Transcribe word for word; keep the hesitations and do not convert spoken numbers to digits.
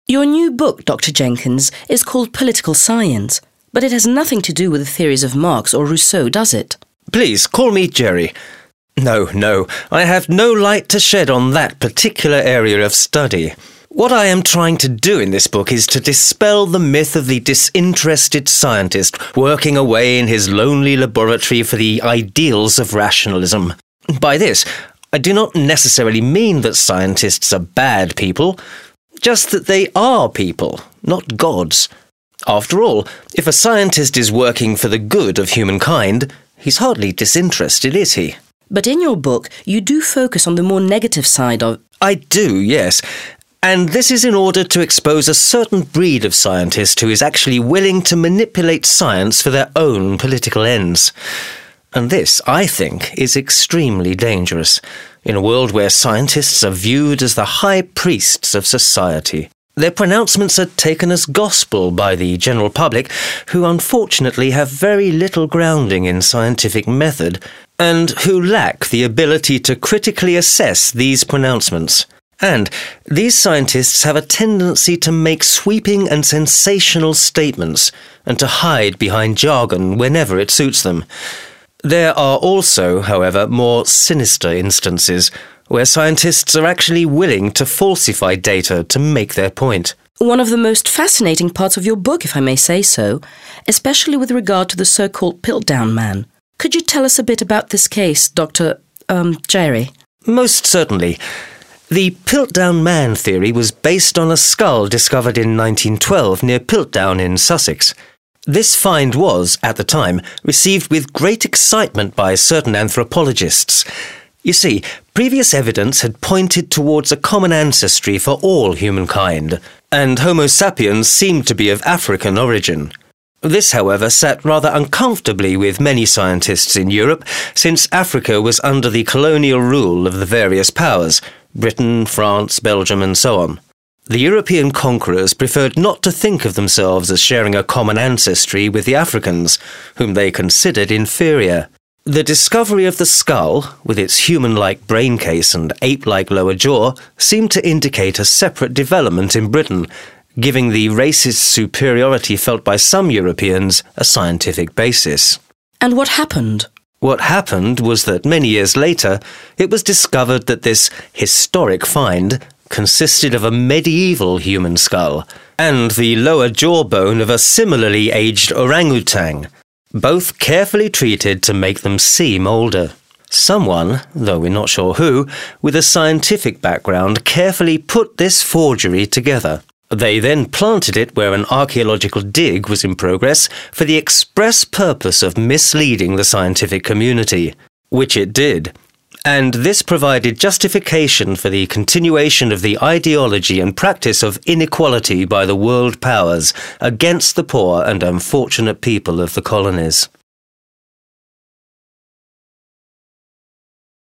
Your new book, Doctor Jenkins, is called Political Science, but it has nothing to do with the theories of Marx or Rousseau, does it? Please, call me Jerry. No, no, I have no light to shed on that particular area of study. What I am trying to do in this book is to dispel the myth of the disinterested scientist working away in his lonely laboratory for the ideals of rationalism. By this, I do not necessarily mean that scientists are bad people, just that they are people, not gods. After all, if a scientist is working for the good of humankind, he's hardly disinterested, is he? But in your book, you do focus on the more negative side of... I do, yes. And this is in order to expose a certain breed of scientist who is actually willing to manipulate science for their own political ends. And this, I think, is extremely dangerous, in a world where scientists are viewed as the high priests of society. Their pronouncements are taken as gospel by the general public, who unfortunately have very little grounding in scientific method, and who lack the ability to critically assess these pronouncements. And these scientists have a tendency to make sweeping and sensational statements, and to hide behind jargon whenever it suits them. There are also, however, more sinister instances, where scientists are actually willing to falsify data to make their point. One of the most fascinating parts of your book, if I may say so, especially with regard to the so-called Piltdown Man. Could you tell us a bit about this case, Doctor Um, Jerry? Most certainly. The Piltdown Man theory was based on a skull discovered in nineteen twelve near Piltdown in Sussex. This find was, at the time, received with great excitement by certain anthropologists. You see, previous evidence had pointed towards a common ancestry for all humankind, and Homo sapiens seemed to be of African origin. This, however, sat rather uncomfortably with many scientists in Europe, since Africa was under the colonial rule of the various powers, Britain, France, Belgium, and so on. The European conquerors preferred not to think of themselves as sharing a common ancestry with the Africans, whom they considered inferior. The discovery of the skull, with its human-like brain case and ape-like lower jaw, seemed to indicate a separate development in Britain, giving the racist superiority felt by some Europeans a scientific basis. And what happened? What happened was that many years later, it was discovered that this historic find consisted of a medieval human skull and the lower jawbone of a similarly aged orangutan, both carefully treated to make them seem older. Someone, though we're not sure who, with a scientific background carefully put this forgery together. They then planted it where an archaeological dig was in progress for the express purpose of misleading the scientific community, which it did. And this provided justification for the continuation of the ideology and practice of inequality by the world powers against the poor and unfortunate people of the colonies.